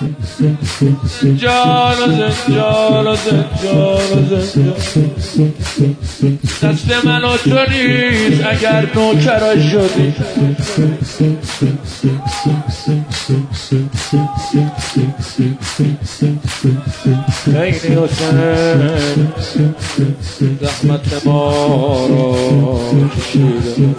زنجان و زنجان و زنجان و زنجان دست من و تو نیست اگر نوکرا شدی خیلی حسین زحمت ما را کشیده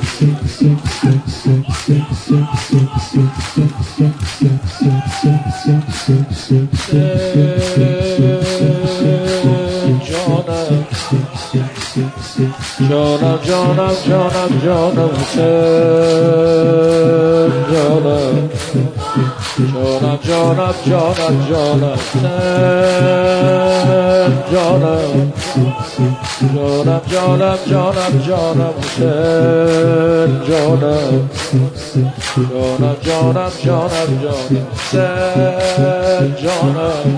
جانم جانم جانم جانم حسین جانم جانم جانم جانم جانم جانم جانم جانم جانم جانم حسین جانم جانم جانم جانم جانم حسین جانم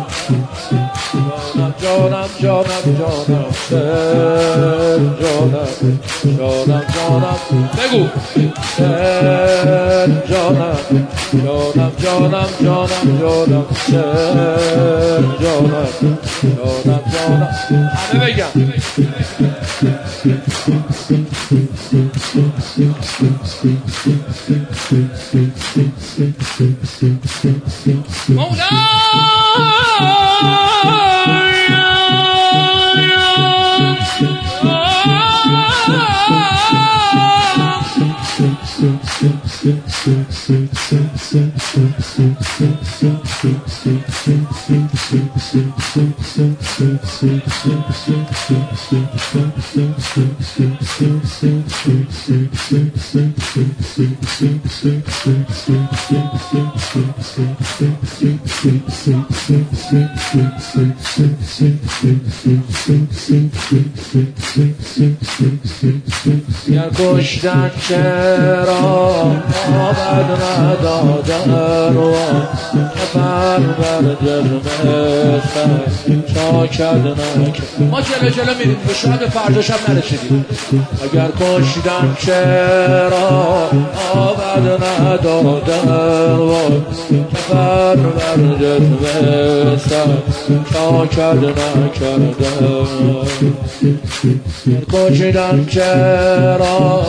جانم جانم جانم حسین جانم جانم جانم بگو حسین جانم جانم جانم جانم جانم حسین جانم جانم جانم همه بگم گر کشتن چرا آمد ندادن و کفن بر جرم شاکد نکرد ما جلو جلو میریم به شاید فردا شب نرسیدیم اگر کشتن چرا آمد ندادن و کفن بر جرم شاکد نکردن کشیدن چرا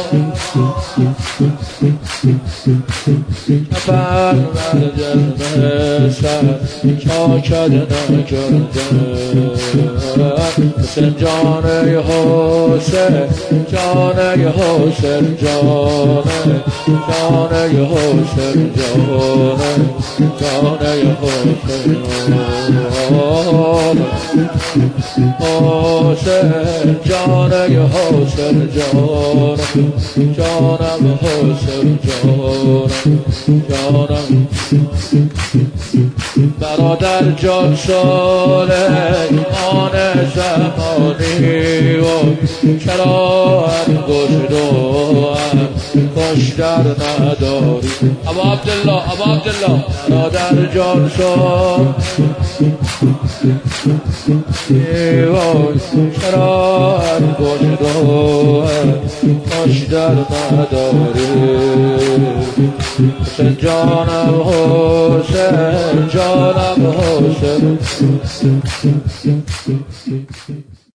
کفن بر جرم شاکد نکردن حسین جان حسین جان حسین جان جان حسین جان جان حسین حسین جان حسین جان جانم حسین جانم جانم برادر جان سلیمان زمانی و چرا انگشت و کشتر نداری ابا عبدالله ابا عبدالله برادر جان سلیمان چرا انگشت و کشتر نداری حسین جانم حسین جانم حسین